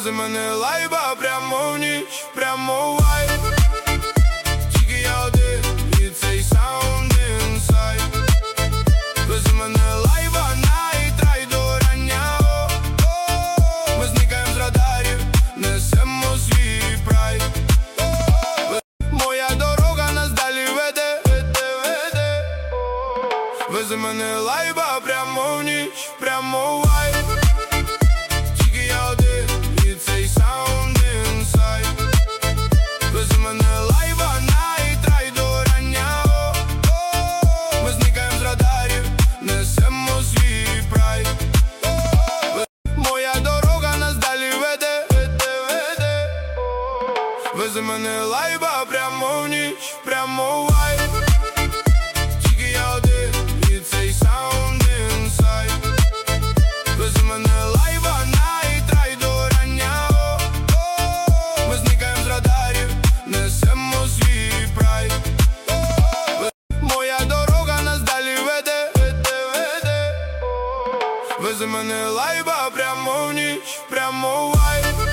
Вези мене лайба прямо в ніч, прямо в вайб. Тільки я один і цей саунд інсайд. Вези мене лайба, найтрай до рання. Ми зникаєм з радарів, несемо свій прайд. Моя дорога нас далі веде, веде. Вези мене лайба прямо в ніч, прямо в вайб. Тільки я один і цей саунд інсайд. Вези мене лайба, найтрай до рання. Ми зникаєм з радарів, несемо свій прайд. Моя дорога нас далі веде, веде. Вези мене лайба прямо в ніч, прямо в вайб. Тільки я один і цей саунд інсайд. Вези мене лайба, найтрай до рання. Ми зникаєм з радарів, несемо свій прайд. Моя дорога нас далі веде, веде. Вези мене лайба прямо в ніч, прямо в вайб.